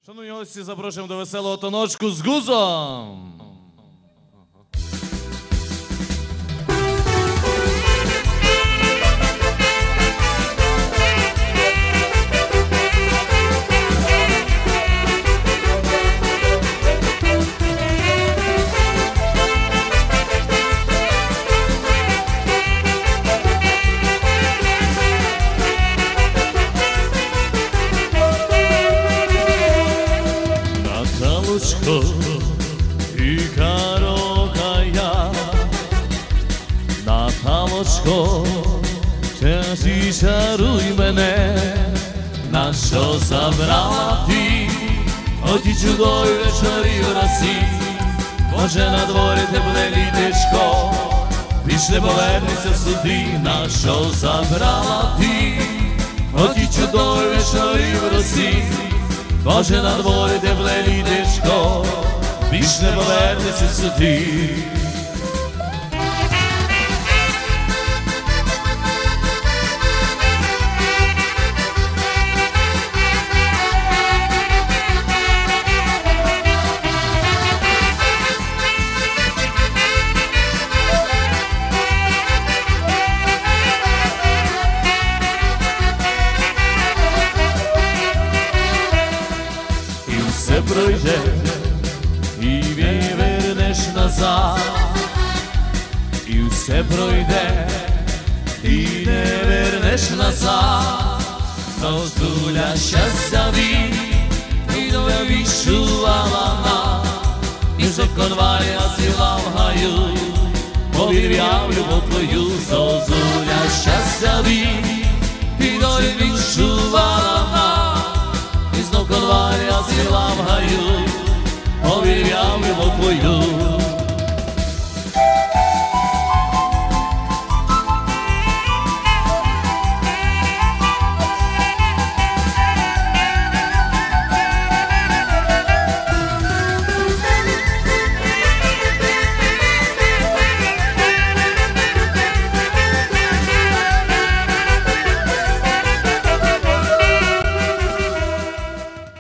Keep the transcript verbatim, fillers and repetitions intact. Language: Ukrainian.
Шановні гості, запрошуємо до веселого таночку з гузом. Ікарока я, Наталочко, часі шаруй мене, на що забрала ти, оті чудові вечорі в Росі, може на дворі тепле літечко, більш не повернеться сюди, на що забрала ти, оті чудові вечорі в Росі, може на дворі тепле літечко, більш не повернеться сюди. І все пройде, і вернеш назад, і все пройде, і не вернеш назад, Зозуля щастя він, і не відчувала нам, і за конвалія зіла в гаю, повір я в любов твою, Зозуля щастя він, і не відчувала нам, і знов конвалія зіла в гаю, повір я в